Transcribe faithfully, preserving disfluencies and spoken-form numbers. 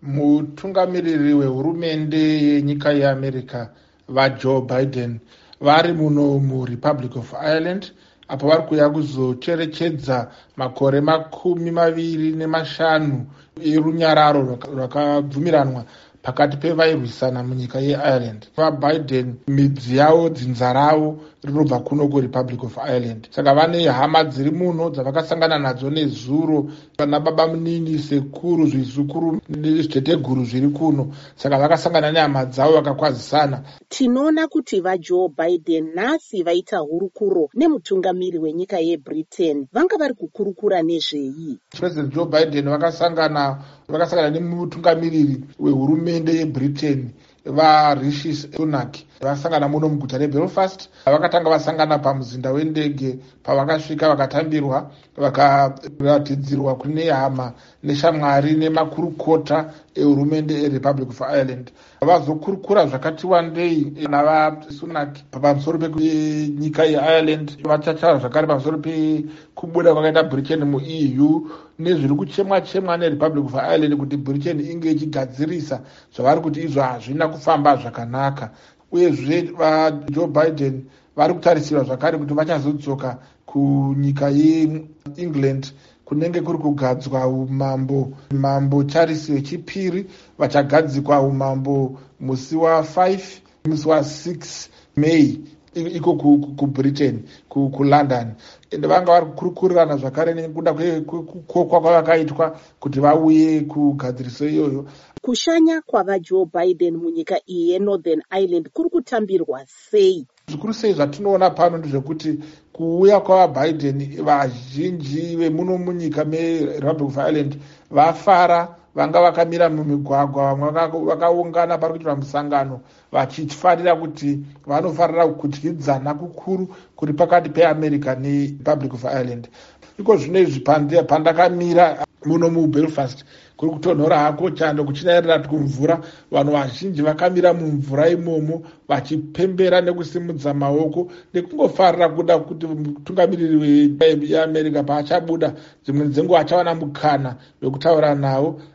Mutungamiriri wehurumende yenyika yeAmerica vaJoe Biden vari muno muRepublic of Ireland apo vari kuya kuzocherechedza makore makumi maviri nemashanu erunyararo rwakabvumiranwa pakati pevairwisana munyika yeIreland. VaBiden midzi yavo, dzinza ravo rinobva kuno kuRepublic of Ireland. Saka vane hama dziri muno dzavakasangana nadzo nezuro, vana baba munini, sekuru, zvizukuru nezviteteguru zviri kuno. Saka vakasangana nehama dzavo vakakwazisana. Tinoona kuti vaJoe Biden nhasi vaita hurukuro nemutungamiri wenyika yeBritain. Vanga vari kukurukura nezvei? President Joe Biden vakasangana vakasangana nemutungamiriri wehurumende yeBritain vaRishi Sunak. Vakasangana muno muguta reBelfast. Vakatanga vasangana pamuzinda wendege. Pavakasvika vakatambirwa, vakaratidzirwa kune hama neshamwari nemakurukota ehurumende eRepublic of Ireland. Vazokurukura zvakati wandei navaSunak pamusoro penyika yeIreland. Vachataura zvakare pamusoro pekubuda kwakaita Britain muE U nezviri kuchemwa chemwa neRepublic of Ireland kuti Britain inge ichigadzirisa zvavari kuti izvo hazvina kufamba zvakanaka. Uyezve vaJoe Biden vari kutarisirwa zvakare kuti vachazodzoka kunyika yeEngland kunenge kuri kugadzwa umambo. Mambo Charles wechipiri vachagadzikwa umambo musi wa5 musi wa6 May iko kuBritain kuLondon. Ende vanga vari kukurukurirana zvakare nekuda kwekukokwa kwavakaitwa kuti vauye kugadziriso iyoyo. Kushanya kwavaJoe Biden munyika iyi yeNorthern Ireland kuri kutambirwa sei? Zvikuru sei zvatinoona pano ndezvekuti kuuya kwavaBiden vazhinji vemuno munyika meRepublic of Ireland vafara, vanga vakamira mumigwagwa, vamwe vakaungana pari kuitwa musangano vachifarira kuti vanofarira kudyidzana kukuru kuri pakati peAmerica neRepublic of Ireland. Iko zvino izvi pandakamira muno muBelfast kuri kutonhora hako chando kuchinairira kumvura, vanhu vazhinji vakamira mumvura imomo vachipembera nekusimudza maoko nekungofarira kuda kuti mutungamiriri weAmerica paachabuda dzimwe dzenguva achawana mukana wekutaura navo.